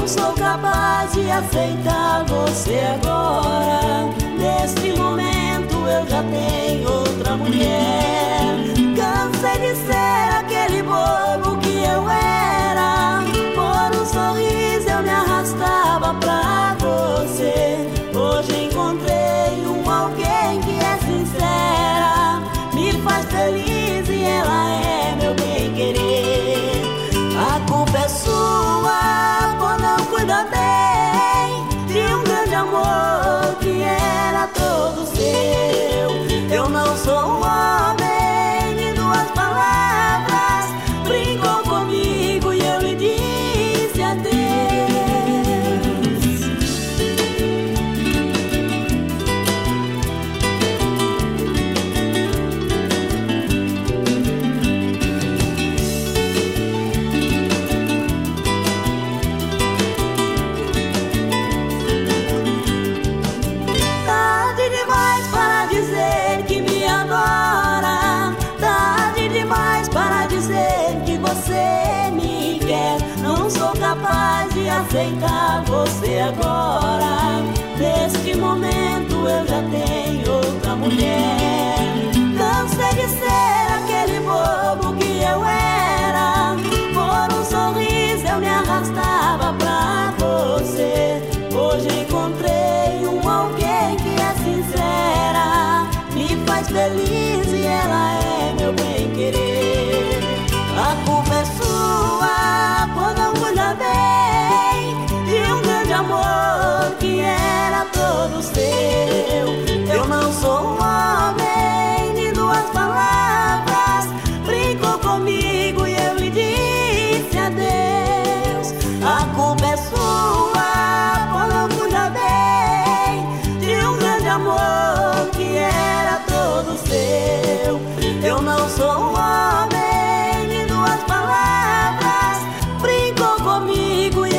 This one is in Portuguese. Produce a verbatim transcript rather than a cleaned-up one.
sou capaz de aceitar você agora. Neste momento eu já tenho outra mulher. Cansei de ser aquele bobo que eu era. Por um sorriso eu me arrastava pra você. Hoje encontrei um alguém que é sincera, me faz feliz e ela é meu bem-querer. A culpa é sua por não cuidar bem de um grande amor que era todo seu. Eu não sou um homem de duas palavras. Brincou comigo e eu lhe disse adeus. Tarde demais para dizer que me adora. Tarde demais para dizer que você me quer. Não sou capaz de aceitar você agora. Neste momento eu já tenho outra mulher. Cansei de ser aquele bobo que eu era. Por um sorriso eu me arrastava pra você. Hoje encontrei um alguém que é sincera, me faz feliz e ela é meu bem-querer. A culpa é sua por não cuidar bem de um grande amor que era todo seu. Eu não sou um homem de duas palavras. Brincou comigo e eu lhe disse adeus. A culpa é sua por não cuidar bem de um grande amor que era todo seu. Eu não sou um homem de duas palavras. Brincou comigo e